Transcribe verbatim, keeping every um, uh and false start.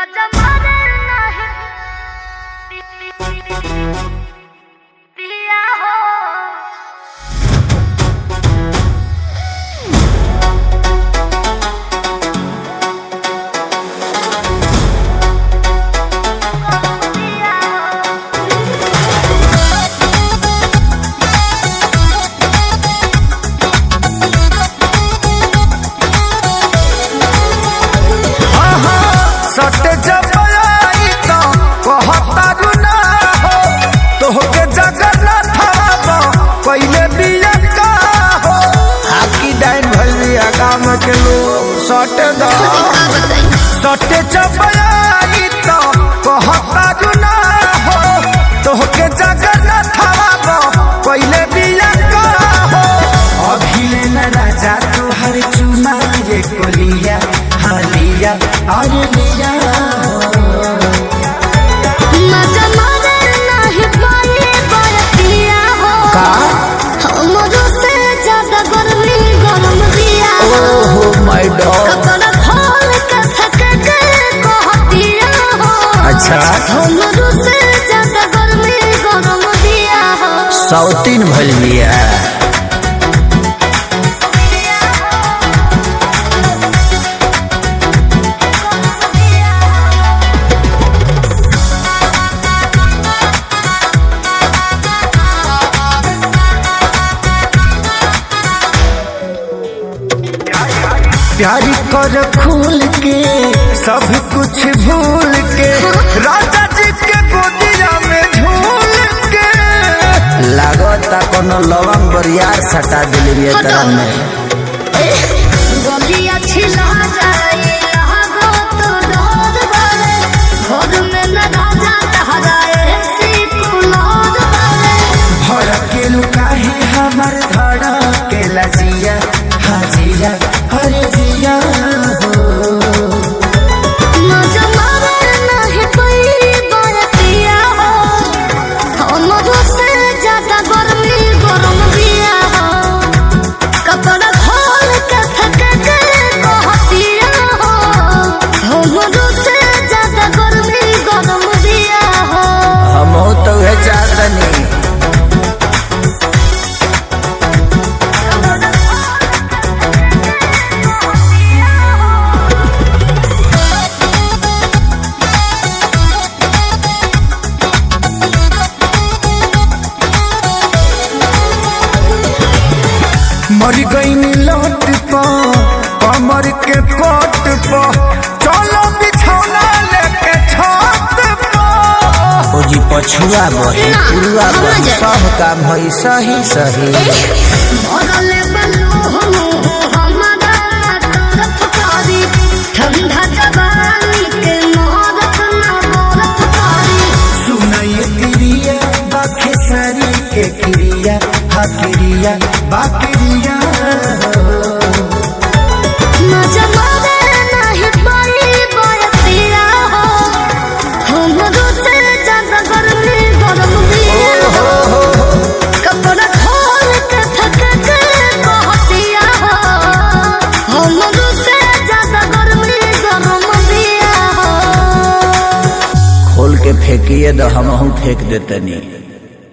सटे चपयाई तो कहता जुना हो तोहके जगन्नाथ बाबा पहले बिया का हो अभिले न राजा तोहर चुमा ये कोलिया हालिया अरे लिया मजा मारे नहीं पाए बरतिया हो का हमरो से ज्यादा गर्मी गरम दिया ओहो माय डॉग अच्छा हमरो से ज्यादा गर्मी गरम दिया हो सौतीन भइल बिया प्यारी कर खूल के सब कुछ भूल के राजा जी के गोदिया में झूल के लागता कोनो लवंग बरियार सटा दिली बिया तरह में गोलियां छिला जाए लागो तो डर बारे घर में न राजा ठहराए सी कुलार बारे भर के लुकाहे हमर धड़ा के लजिया हाजिया हरे जिया मजा मारे नहीं कोई बरतिया हो हमरो से ज्यादा गर्मी गरम दिया हो कपड़ा खोल के फेंक के कहतिया हो हमरो से ज्यादा गर्मी गरम दिया हो हम तो है चाहतनी मर गई लौट पा कमर के पट पा चलो बिछौना लेके छत पा ओ जी पछुआ बही पुरुआ बही सब काम भई सही सही भरले बलू हमारा तरफ कारी ठंडा जवानी के मोहब्बत ना मोरत कारी सुनाई क्रिया बाखे सारी के क्रिया हा क्रिया बाक्रिया मजा मारे नहीं पाई बरतिया हो हमरो से ज्यादा गर्मी गरम दिया हो कपड़ा खोल के फेंक के कहतिया हो हमरो से ज्यादा गर्मी गरम दिया हो खोल के फेंकिए तो हमहू फेंक देतनी।